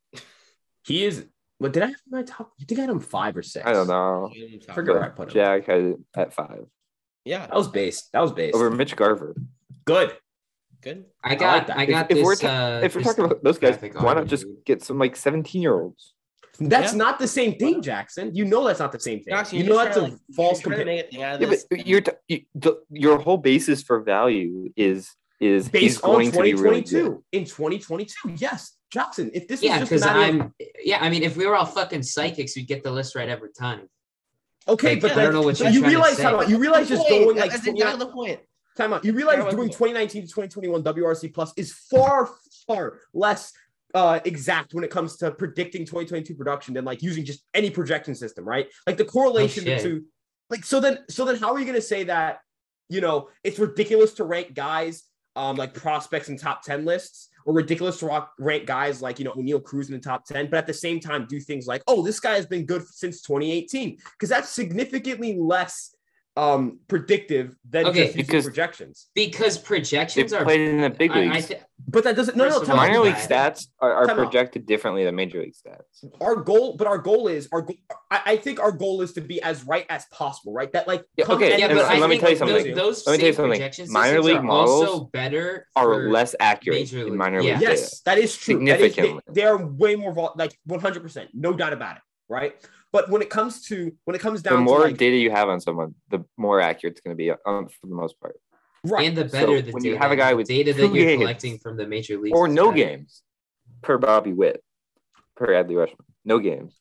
He is. What did I have in my top? You think I had him 5 or 6? I don't know. I forget where I put him. Jack had it at 5. Yeah, That was based. Over Mitch Garver. Good. I got If this. we're talking about those guys, graphic why not already. just get some like 17-year-olds? That's not the same thing, Jackson. That's not the same thing. Jackson, That's a false comparison. Yeah, but your whole basis for value is he's Based on going to be really 2022. good. In 2022, yes, Jackson. If this was Yeah, just because a matter I mean, if we were all fucking psychics, we'd get the list right every time. okay, like, but I don't know what you're you trying to realize say. time out. You realize just going like that's exactly the point. time out. You realize Yeah, doing okay. 2019 to 2021 WRC plus is far less exact when it comes to predicting 2022 production than like using just any projection system, right? Like the correlation Oh, shit. to like so then how are you going to say that it's ridiculous to rank guys like prospects in top 10 lists, or ridiculous to rank guys like O'Neal Cruz in the top 10, but at the same time do things like, oh, this guy has been good since 2018, because that's significantly less predictive than just using because projections. Because They projections are played in the big leagues. But that doesn't. No, First of time all, out. Minor league that. stats are Time out. projected differently than major league stats. Our goal is I think our goal is to be as right as possible, right? That like Yeah, okay, Yeah, and but I let me think tell you something. Those Let me tell you same something. projection Minor systems league are models also better Are for less accurate major in league. minor Yeah. league data. yes, that is true. That is, Significantly. they are way more like 100%, no doubt about it, right? But when it comes down The more to like, data you have on someone, the more accurate it's going to be for the most part. right, And the better the when data, you have a guy the with data 2 that you're games collecting from the major leagues or is no better. games per Bobby Witt, per Adley Rushman, no games,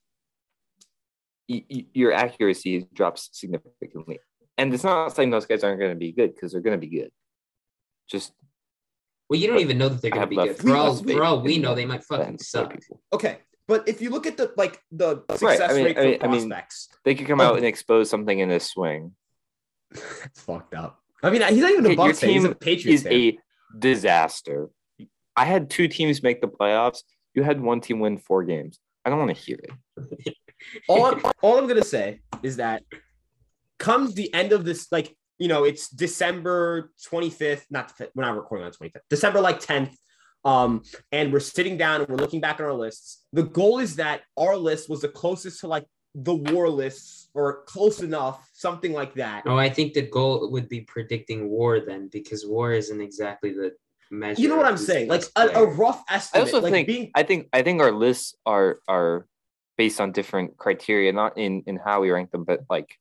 your accuracy drops significantly. And it's not saying those guys aren't going to be good, because they're going to be good. Just Well, you don't even know that they're I going to have be left good. For all, faith for all in we know, them they might fucking than other suck. people. okay. But if you look at the success Right, I mean- rate for I mean- prospects, They could come out and expose something in this swing. it's fucked up. I mean, he's not even a Your Bucks fan. He's a team Patriots is fan. a disaster. I had 2 teams make the playoffs. You had 1 team win 4 games. I don't want to hear it. all I'm gonna say is that comes the end of this, like, it's December 25th, we're not recording on 25th, December like 10th. And we're sitting down and we're looking back on our lists. The goal is that our list was the closest to like the war lists, or close enough, something like that. Oh, I think the goal would be predicting WAR then, because WAR isn't exactly the measure. You know what of I'm who's saying? the Like best a player. rough I estimate. also like think I think our lists are based on different criteria, not in how we rank them, but like,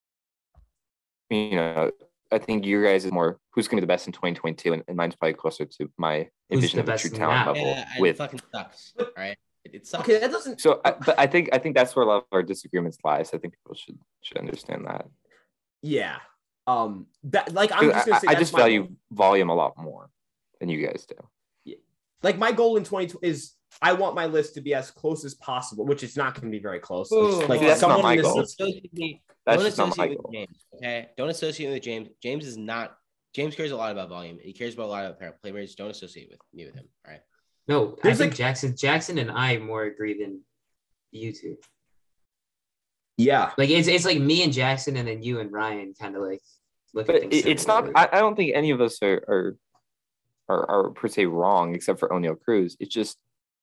I think your guys is more who's going to be the best in 2022, and mine's probably closer to my Who's envision the of the best true now? talent level. Yeah, and With it fucking sucks. All right, it sucks. okay, that doesn't. so, but I think that's where a lot of our disagreements lie. So I think people should understand that. Yeah. That like I'm just gonna say I that's just my value goal. volume a lot more than you guys do. Like my goal in 2020 is I want my list to be as close as possible, which is not going to be very close. Ooh, Like see, that's not someone my in this goal. list- That's Don't just not my associate goal. with James. Okay, don't associate with James. James cares a lot about volume. He cares about a lot of players. Don't associate with me with him. All right. No, There's I think Jackson and I more agree than you two. Yeah. Like it's like me and Jackson, and then you and Ryan kind of like look at But things. it's not. similarly. I don't think any of us are per se wrong, except for O'Neal Cruz. It's just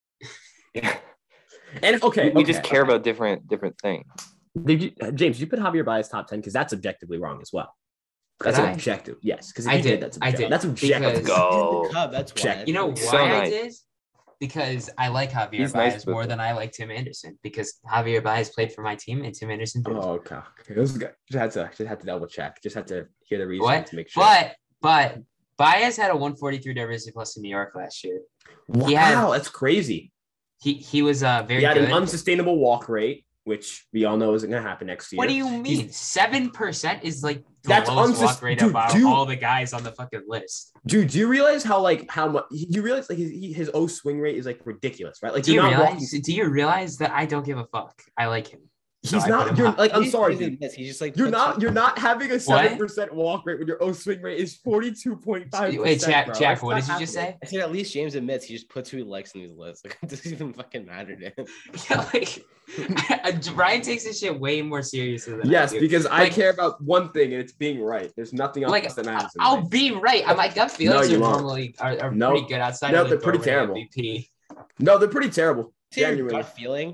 And okay, we just care about different things. James, you put Javier Baez top 10 because that's objectively wrong as well. That's Did an I? objective. Yes, because I did. That's I objective. did. That's objective. Because- Go. Cub, that's why. Check. You know why So I nice. did? Because I like Javier He's Baez nice, more but- than I like Tim Anderson. Because Javier Baez played for my team, and Tim Anderson didn't. Oh, okay. It was good. Just had to double check. Just had to hear the reason What? to make sure. But Baez had a 143 WRC plus in New York last year. wow, he had- that's crazy. He was very He had good. an unsustainable walk rate, which we all know isn't going to happen next year. What do you mean? 7% is like the That's lowest walk rate dude, of all the guys on the fucking list. Dude, do you realize how much? You realize like his O swing rate is like ridiculous, right? Like Do you realize that I don't give a fuck? I like him. He's not. You're like. I'm sorry. He's just like You're not having a 7% walk rate when your O swing rate is 42.5%. Wait, Jack, what did you just say? I said at least James admits he just puts who he likes in these lists. Like, it doesn't even fucking matter to him. Yeah, like Brian takes this shit way more seriously than yes, I do. because I care about one thing and it's being right. There's nothing else that matters. I'll be right. My gut feelings are normally pretty good outside. No, of they're pretty terrible. MVP. No, they're pretty terrible. Genuinely. Gut feeling.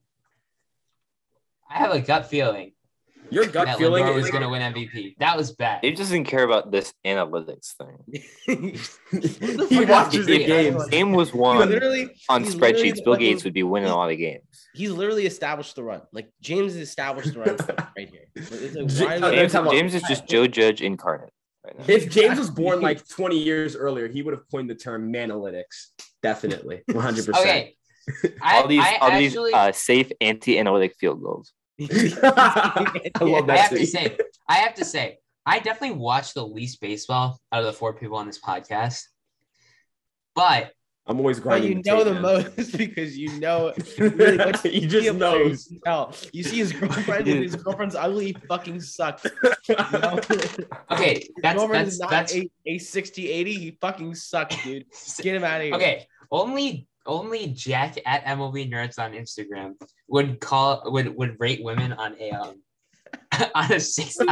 I have a gut feeling. Your gut that feeling is going to win MVP. That was bad. He doesn't care about this analytics thing. He watches the games. Game was won on spreadsheets. Bill Gates would be winning a lot of games. He's literally established the run. Like James has established the run right here. Like, James is just Joe Judge incarnate. Right now. If James was born like 20 years earlier, he would have coined the term manalytics. Definitely, 100%. Okay. all these safe anti-analytic field goals. I love that. I have to say, I definitely watch the least baseball out of the 4 people on this podcast. But I'm always grinding. You know the most because you know. Really, he just knows. You see his girlfriend, and his girlfriend's ugly. He fucking sucks. You know? Okay, that's not a 60-80. He fucking sucks, dude. Get him out of here. Okay, only Jack at MLB Nerds on Instagram would rate women on a on a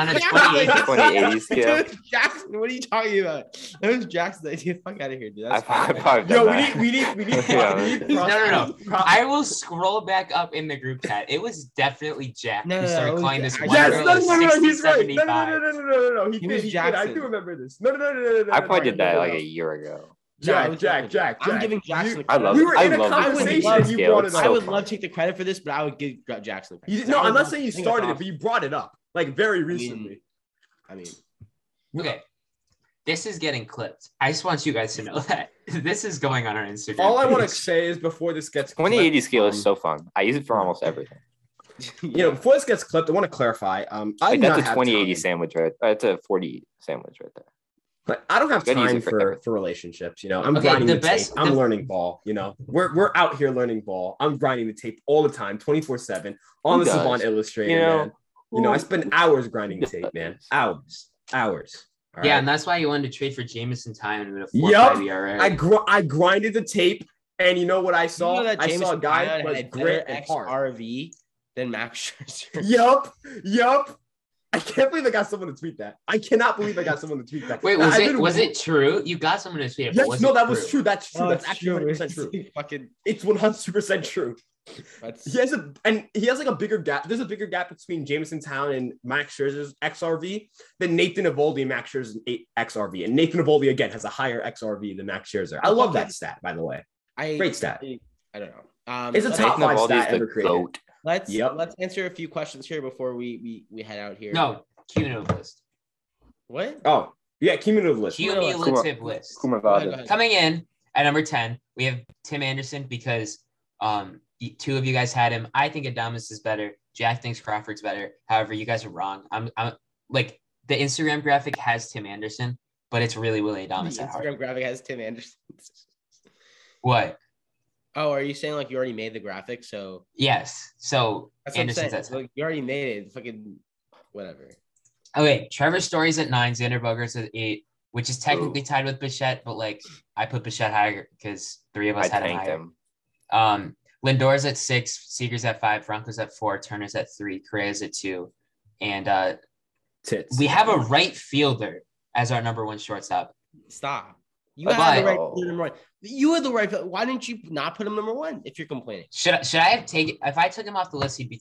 2080 scale. Jackson, what are you talking about? That was Jackson's idea. Fuck out of here, dude. We need. No. I will scroll back up in the group chat. It was definitely Jack who started calling this one girl a 60-75. No. He was Jackson. I do remember this. No. I probably did that like a year ago. Jack. I'm giving Jackson. I love. We were in a love conversation. You brought it up. I would love to take the credit for this, but I would give Jackson. No, I'm not saying you started it, but you brought it up like very recently. I mean, okay. This is getting clipped. I just want you guys to know that this is going on our Instagram. All I want to say is before this gets 2080 scale is so fun. I use it for almost everything. Before this gets clipped, I want to clarify. That's a 2080 sandwich, right? It's a 40 sandwich right there. But I don't have time for relationships. I'm grinding the tape. I'm learning ball. We're out here learning ball. I'm grinding the tape all the time, 24/7 on the Savant Illustrated, man. I spend hours grinding the tape, man. Hours. Right? Yeah, and that's why you wanted to trade for Jameson Taillon with a 4.5 ERA. I grinded the tape, and you know what I saw? I saw a guy who with grit and heart. XRV than Max Scherzer. Yup. I can't believe I got someone to tweet that. I cannot believe I got someone to tweet that. Wait, was it true? You got someone to tweet it. Yes, that was true. That's true. That's actually 100% true. It's 100% true. He has like a bigger gap. There's a bigger gap between Jameson Taillon and Max Scherzer's XRV than Nathan Eovaldi and Max Scherzer's XRV. And Nathan Eovaldi again has a higher XRV than Max Scherzer. I love that stat, by the way. Great stat. I don't know. It's a top 5 stat ever created. Let's answer a few questions here before we head out here. No, cumulative list. What? Oh, yeah, cumulative list. Cumulative list. Coming in at number 10, we have Tim Anderson because 2 of you guys had him. I think Adames is better. Jack thinks Crawford's better. However, you guys are wrong. I'm like the Instagram graphic has Tim Anderson, but it's really Willy Adames at heart. Instagram graphic has Tim Anderson. What? Oh, are you saying like you already made the graphic? So yes. So that's Anderson's like, you already made it. Fucking whatever. Okay, Trevor Story's at 9, Xander Bogaerts at 8, which is technically tied with Bichette, but like I put Bichette higher because 3 of us had him higher. Lindor's at 6, Seager's at 5, Franco's at 4, Turner's at 3, Correa's at 2, and we have a right fielder as our number 1 shortstop. Stop. You had the right number 1. You had the right. Why didn't you not put him number 1 if you're complaining? Should I have taken? If I took him off the list, he'd be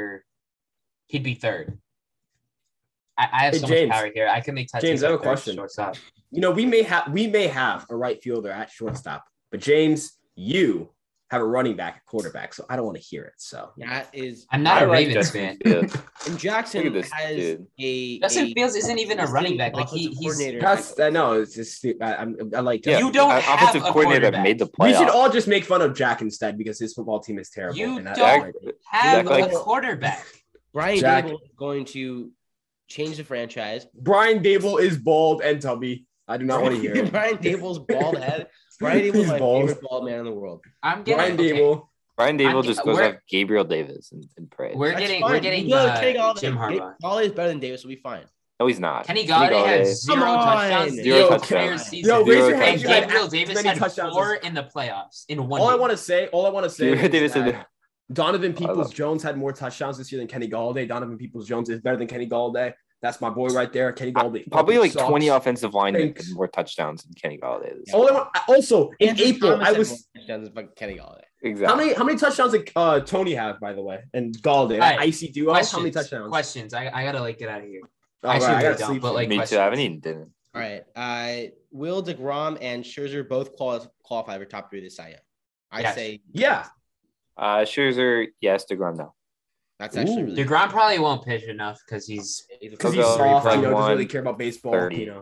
3rd. I have so much power here. I can make Tatis. James, I have a question. Shortstop. We may have a right fielder at shortstop, but James, you have a running back at quarterback, so I don't want to hear it. So That is. I'm not I a like Ravens Justin fan. Fields. And Jackson Look at this has kid. Justin Fields isn't even a running back. Like he's coordinator. it's just I like Yeah, You don't an have offensive a coordinator that quarterback. made the we playoffs. should all just make fun of Jack instead because his football team is terrible. You and that- don't have Jack, like- a quarterback. Brian Jack. Dable is going to change the franchise. Brian Dable is bald and tubby. I do not want to hear it. Brian Dable's bald head. Brian Dable's He's my bald. favorite bald man in the world. I'm Brian getting Dable. Brian Dable I'm- just goes we're- off Gabriel Davis and prays. We're That's getting fine. Kenny Jim Harbaugh. Galladay is better than Davis. We'll be fine. No, he's not. Kenny Galladay has Come 0 on. touchdowns the Zero entire touchdowns. season. Yo, raise your Zero hand. And You had Gabriel as Davis many had touchdowns 4 as- in the playoffs in one All I game. want to say Gabriel is Davis that said Donovan love- Peoples-Jones had more touchdowns this year than Kenny Galladay. Donovan Peoples-Jones is better than Kenny Galladay. That's my boy right there. Kenny Galladay. probably fucking like sucks. 20 offensive linemen Thanks. had more touchdowns than Kenny Galladay. This All I want, also in Andrew April, Thomas I had was. more touchdowns than fucking Kenny Galladay. Exactly. How many touchdowns did Tony have, by the way, and Galladay? All right. Icy duo. How many touchdowns? Questions. I gotta like get out of here. All Actually, right, I we gotta don't, sleep. but, like, Me questions. too. I haven't eaten dinner. All right. Will DeGrom and Scherzer both qualify for top 3 this Cy Young? I Yes. say Yeah. Scherzer, yes. DeGrom, no. that's actually Ooh. really DeGrom probably won't pitch enough because he's Because He'll he's go soft, like doesn't really 1, care about baseball. 30.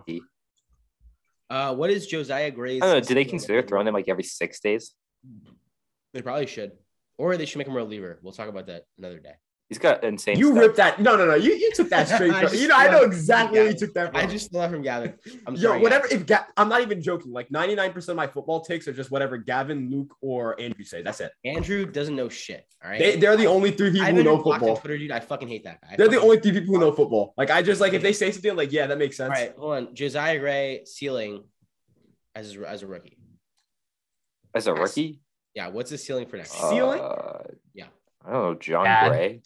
What is Josiah Gray's? I don't know. Do they consider throwing him like every 6 days? They probably should, or they should make him a reliever. We'll talk about that another day. He's got insane. You stuff. ripped that. No. You took that straight. I From, just I know love exactly where you Gavin. took that from. I just stole that from Gavin. I'm Yo, sorry, whatever. Gavin. If I'm not even joking. Like 99% of my football takes are just whatever Gavin, Luke, or Andrew say. That's it. Andrew doesn't know shit. All right. They're the only 3 people I've who been know blocked on football. Twitter, dude. I fucking hate that guy. They're the only 3 people who know football. Like I just like if they say something, I'm like yeah, that makes sense. All right, hold on. Josiah Gray ceiling as a rookie. As a rookie. Yeah, what's his ceiling for next? Ceiling? Yeah. I don't know. John Bad. Gray.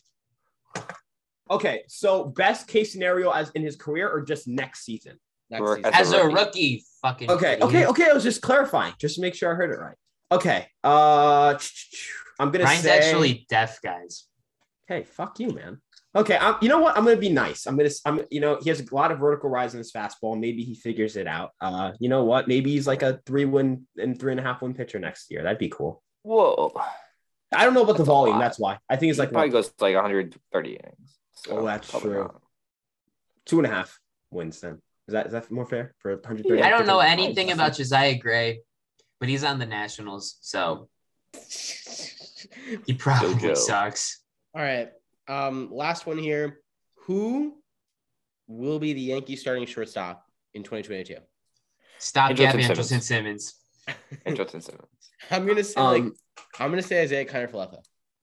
Okay, so best case scenario as in his career or just next season? Next Or season. as as a rookie. Fucking Okay. idiot. I was just clarifying, just to make sure I heard it right. Okay. I'm gonna Ryan's say actually deaf, guys. hey, fuck you, man. Okay, you know what? I'm gonna be nice. I'm he has a lot of vertical rise in his fastball. Maybe he figures it out. You know what? Maybe he's like a 3-win and 3.5-win pitcher next year. That'd be cool. Whoa. I don't know about the That's a volume. lot. That's why I think it's He like probably goes to like 130 innings. So Oh, that's probably true. not. 2.5 wins. Then is that more fair for 130? I don't know anything about Josiah Gray, but he's on the Nationals, so he probably Jojo. sucks. All right. Last one here. Who will be the Yankees starting shortstop in 2022? Stop Andrelton Gavin Simmons. Andrelton Simmons. And Justin Simmons. I'm gonna say I'm gonna say Isaiah Kiner-Falefa.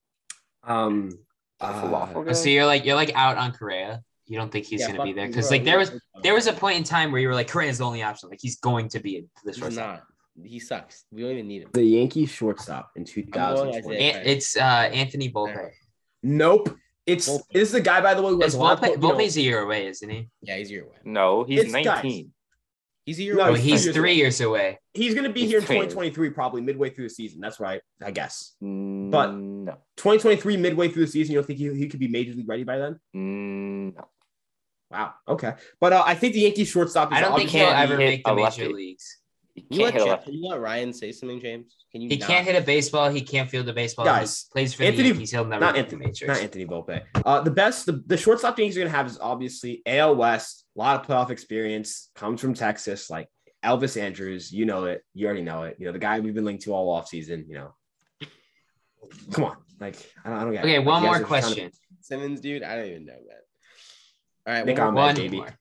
Falafel guy? So you're like out on Correa. You don't think he's Yeah, gonna fuck be there you, because bro. like there was a point in time where you were like Correa's the only option. Like he's going to be the He's shortstop. not. He sucks. We don't even need him. The Yankees shortstop in 2020. Isaiah. It's Anthony Volpe. Nope. This is the guy, by the way, who has Is a lot of, Volpe's a year away, isn't he? Yeah, he's a year away. No, he's It's guys. 19. He's a year No, Oh, away. he's he's 3 3 years away. He's going to be He's here in trained. 2023, probably midway through the season. That's right, I guess. But- No. 2023, midway through the season, you don't think he could be major league ready by then? No. Wow. Okay. But I think the Yankees shortstop is I don't think obviously- he'll can't ever hit make the a major lefty. leagues. He Can you, can't let hit a Jack- left. can you let Ryan say something, James? Can you? He not? can't hit a baseball. He can't field a baseball. Guys, He plays for Anthony- the Yankees. He'll never not make the Anthony, majors. not Anthony Volpe. The shortstop the Yankees are going to have is obviously AL West, a lot of playoff experience, comes from Texas, like Elvis Andrews. You know it. You already know it. You know, the guy we've been linked to all offseason, you know. Come on. Like, I don't get it. Okay, Like, one you more guys are trying to- question. Simmons, dude. I don't even know, man. All right, Nick one more. Ahmed, One baby. more.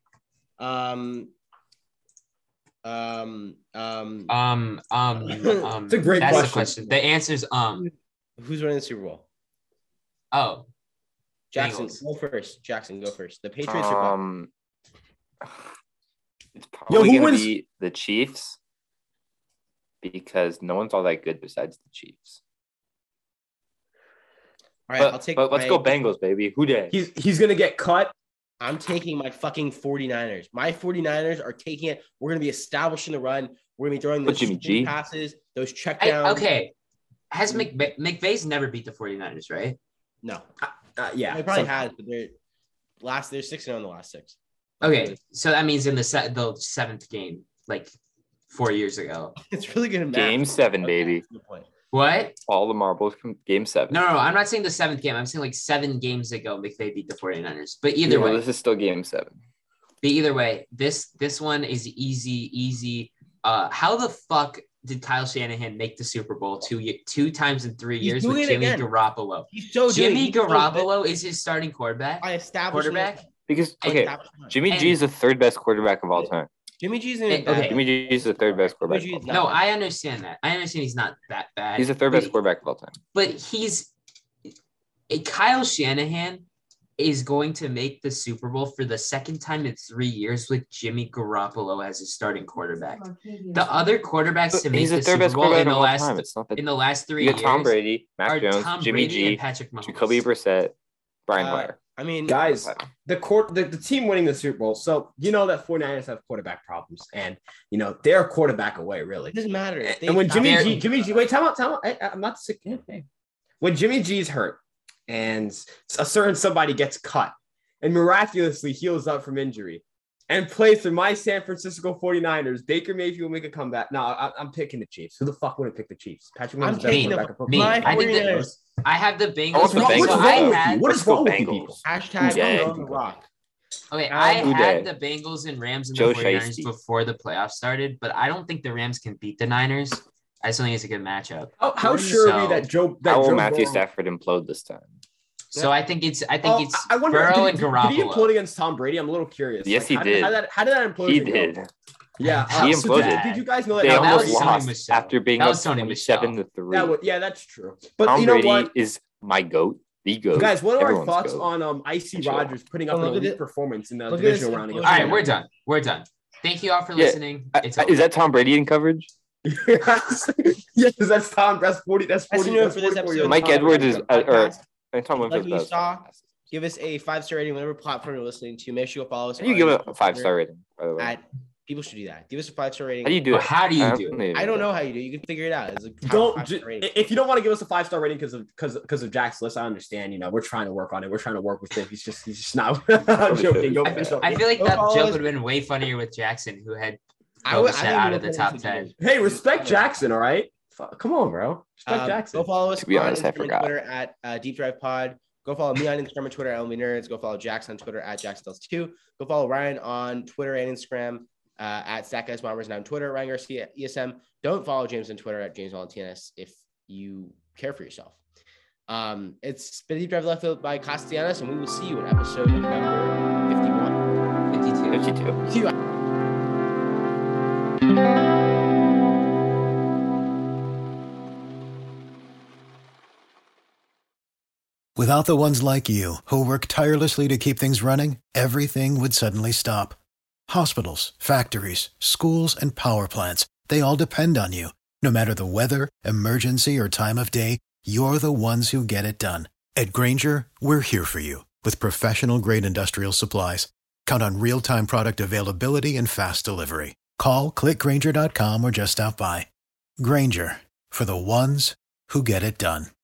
It's a great That's the question. question. The answer's Who's winning the Super Bowl? Oh, Jackson, Bengals. go first. Jackson, go first. The Patriots are gone. It's probably who going to wins? be the Chiefs because no one's all that good besides the Chiefs. All right, I'll take. But let's my- go Bengals, baby. Who day? He's going to get cut. I'm taking my fucking 49ers. My 49ers are taking it. We're going to be establishing the run. We're going to be throwing Put those Jimmy G. passes, those check downs. okay. Has McVay's never beat the 49ers, right? No. Yeah. They probably so- has, but they're 6-0 in the last 6. Okay, so that means in the seventh game, like 4 years ago. It's really going to matter. Game 7, baby. Good point. What? All the marbles from Game 7. No, I'm not saying the 7th game. I'm saying like 7 games ago, McVay beat the 49ers. But either way, this is still Game 7. But either way, this one is easy. How the fuck did Kyle Shanahan make the Super Bowl two times in 3 years with Jimmy Garoppolo? Jimmy Garoppolo is his starting quarterback. Because Jimmy G is the third best quarterback of all time. Jimmy G is the third best quarterback. No, I understand that. I understand he's not that bad. He's the third best quarterback of all time. But Kyle Shanahan is going to make the Super Bowl for the second time in 3 years with Jimmy Garoppolo as his starting quarterback. The other quarterbacks to make the Super Bowl in the last 3 years, Tom Brady, Mac Jones, Tom Jimmy Brady G, and Patrick Mahomes. Jacoby Brissett, Brian Hoyer. I mean, guys, the team winning the Super Bowl. So you know that 49ers have quarterback problems, and you know they're a quarterback away, really. It doesn't matter. And when Jimmy G, wait, time out. I'm not sick. Hey. When Jimmy G's hurt and a certain somebody gets cut and miraculously heals up from injury and plays for my San Francisco 49ers, Baker Mayfield will make a comeback. No, I'm picking the Chiefs. Who the fuck wouldn't pick the Chiefs? Patrick Mahomes is better quarterback. I have the Bengals. What is wrong with you people? Hashtag on the rock. Okay, I had the Bengals and Rams and the 49ers before the playoffs started, but I don't think the Rams can beat the Niners. I just think it's a good matchup. How sure are we that Joe? How will Matthew Stafford implode this time? So I think it's Burrow and Garoppolo. Did he implode against Tom Brady? I'm a little curious. Yes, he did. How did that implode? He did. Yeah, he imploded. Did you guys know that? They almost lost after being up 27-3. Yeah, that's true. But Tom you know Brady what? is my GOAT. The GOAT. Guys, what are our thoughts on Icy Rodgers putting up an elite performance in the divisional round? All right, we're done. Thank you all for listening. Is that Tom Brady in coverage? Yes, that's Tom. That's 40. That's 40. That's for this episode. Mike Edwards is Tom like you saw. Give us a 5-star rating whatever platform you're listening to. Make sure you follow us. How do you give it a 5-star rating? By the way, people should do that. Give us a 5-star rating. How do you do it? How do you do it? I don't know how you do it. You can figure it out. If you don't want to give us a 5-star rating because of Jack's list, I understand. You know, we're trying to work on it. We're trying to work with him. He's just not. I'm joking. I feel like that joke would have been way funnier with Jackson, who had out of the top 10. Hey, respect Jackson. All right, come on, bro. Respect Jackson. Go follow us. To be honest, I forgot. Twitter at Deep Drive Pod. Go follow me on Instagram and Twitter at MLB Nerds. Go follow Jackson on Twitter at JacksonDells2. Go follow Ryan on Twitter and Instagram at Stackguys Bombers and on Twitter, Ryan Garcia at ESM. Don't follow James on Twitter at James Valentinas if you care for yourself. It's been Deep Drive Left Field by Castellanos, and we will see you in episode number 52. See you. Without the ones like you, who work tirelessly to keep things running, everything would suddenly stop. Hospitals, factories, schools, and power plants, they all depend on you. No matter the weather, emergency, or time of day, you're the ones who get it done. At Grainger, we're here for you with professional-grade industrial supplies. Count on real-time product availability and fast delivery. Call, click Grainger.com, or just stop by. Grainger, for the ones who get it done.